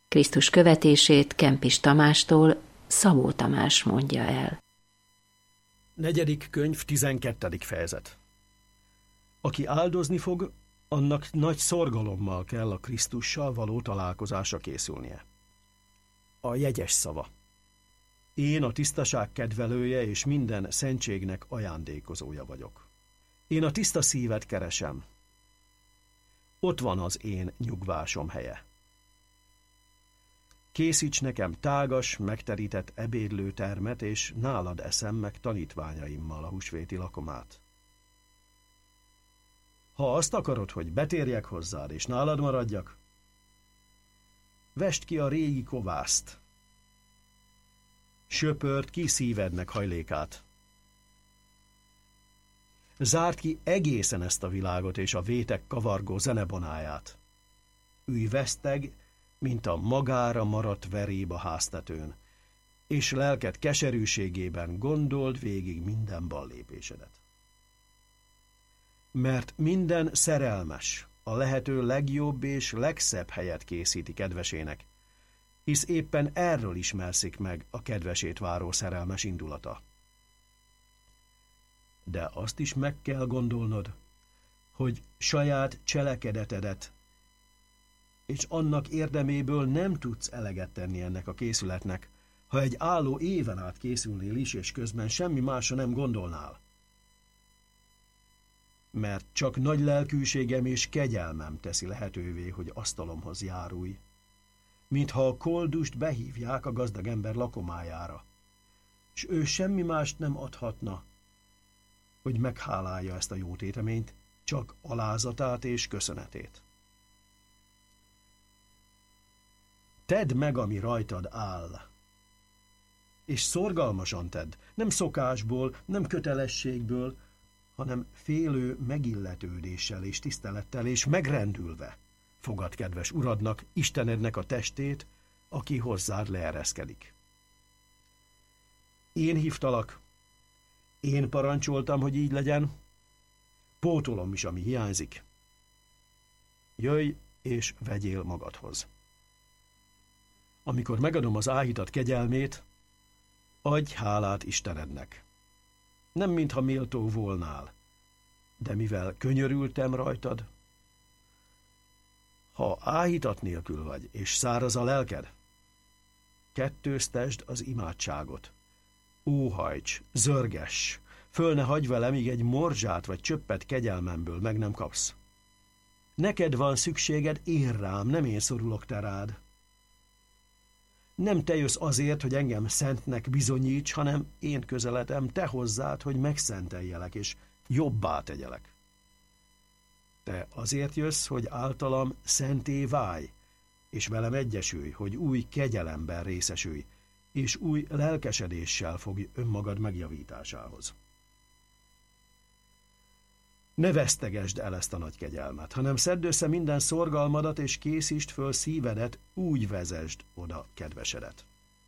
Krisztus követését Kempis Tamástól Szabó Tamás mondja el. 4. könyv, 12. fejezet. Aki áldozni fog, annak nagy szorgalommal kell a Krisztussal való találkozásra készülnie. A jegyes szava. Én a tisztaság kedvelője és minden szentségnek ajándékozója vagyok. Én a tiszta szívet keresem. Ott van az én nyugvásom helye. Készíts nekem tágas, megterített ebédlőtermet, és nálad eszem meg tanítványaimmal a húsvéti lakomát. Ha azt akarod, hogy betérjek hozzád, és nálad maradjak, vesd ki a régi kovászt, söpörd ki szívednek hajlékát. Zárd ki egészen ezt a világot és a vétek kavargó zenebonáját. Ülj veszteg, mint a magára maradt veréb a háztetőn, és lelked keserűségében gondold végig minden ballépésedet. Mert minden szerelmes a lehető legjobb és legszebb helyet készíti kedvesének, hisz éppen erről ismerszik meg a kedvesét váró szerelmes indulata. De azt is meg kell gondolnod, hogy saját cselekedetedet és annak érdeméből nem tudsz eleget tenni ennek a készületnek, ha egy álló éven át készülnél is, és közben semmi másra nem gondolnál. Mert csak nagy lelkűségem és kegyelmem teszi lehetővé, hogy asztalomhoz járulj, mintha a koldust behívják a gazdag ember lakomájára, és ő semmi mást nem adhatna, hogy meghálálja ezt a jó téteményt, csak alázatát és köszönetét. Tedd meg, ami rajtad áll, és szorgalmasan tedd, nem szokásból, nem kötelességből, hanem félő megilletődéssel és tisztelettel és megrendülve fogad kedves uradnak, Istenednek a testét, aki hozzád leereszkedik. Én hívtalak, én parancsoltam, hogy így legyen, pótolom is, ami hiányzik. Jöjj és vegyél magadhoz. Amikor megadom az áhítat kegyelmét, adj hálát Istenednek. Nem mintha méltó volnál, de mivel könyörültem rajtad, ha áhítat nélkül vagy, és száraz a lelked, kettőztesd az imádságot. Óhajts, zörgess, föl ne hagyj vele, míg egy morzsát vagy csöppet kegyelmemből meg nem kapsz. Neked van szükséged én rám, nem én szorulok te rád. Nem te jössz azért, hogy engem szentnek bizonyíts, hanem én közeledem te hozzád, hogy megszenteljelek, és jobbá tegyelek. Te azért jössz, hogy általam szenté válj, és velem egyesülj, hogy új kegyelemben részesülj, és új lelkesedéssel fogj önmagad megjavításához. Ne vesztegesd el ezt a nagy kegyelmet, hanem szedd össze minden szorgalmadat, és készítsd föl szívedet, úgy vezesd oda kedvesedet.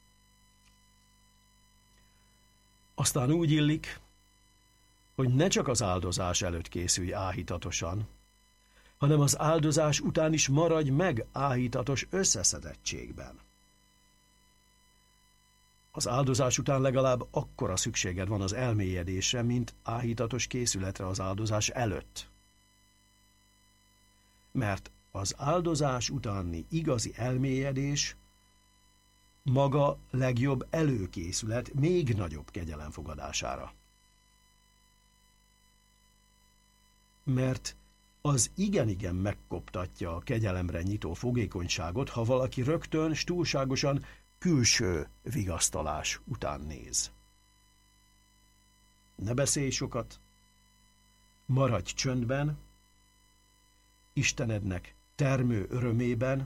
Aztán úgy illik, hogy ne csak az áldozás előtt készülj áhítatosan, hanem az áldozás után is maradj meg áhítatos összeszedettségben. Az áldozás után legalább akkora szükséged van az elmélyedésre, mint áhítatos készületre az áldozás előtt. Mert az áldozás utáni igazi elmélyedés maga legjobb előkészület még nagyobb kegyelem fogadására. Mert az igen megkoptatja a kegyelemre nyitó fogékonyságot, ha valaki rögtön s túlságosan külső vigasztalás után néz. Ne beszélj sokat, maradj csöndben, Istenednek termő örömében,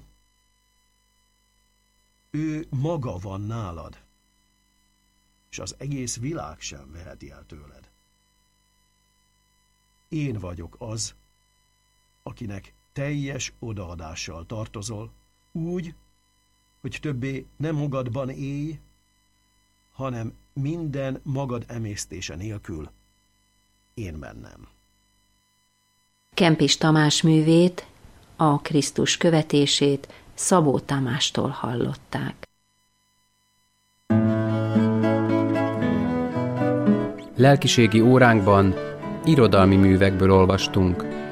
ő maga van nálad, és az egész világ sem veheti el tőled. Én vagyok az, akinek teljes odaadással tartozol, úgy, hogy többé nem magadban élj, hanem minden magad emésztése nélkül én bennem. Kempis Tamás művét, a Krisztus követését Szabó Tamástól hallották. Lelkiségi óránkban irodalmi művekből olvastunk.